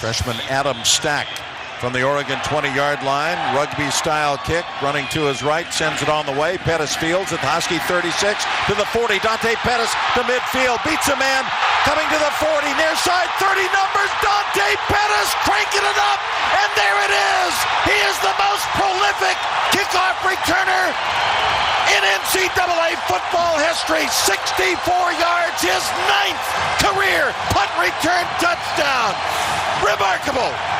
Freshman Adam Stack from the Oregon 20-yard line. Rugby-style kick, running to his right, sends it on the way. Pettis fields at the Husky 36 to the 40. Dante Pettis to midfield, beats a man, coming to the 40, near side, 30 numbers. Dante Pettis cranking it up, and there it is. He is the most prolific kickoff returner in NCAA football history. 64 yards, his 9th career punt return touchdown. Remarkable.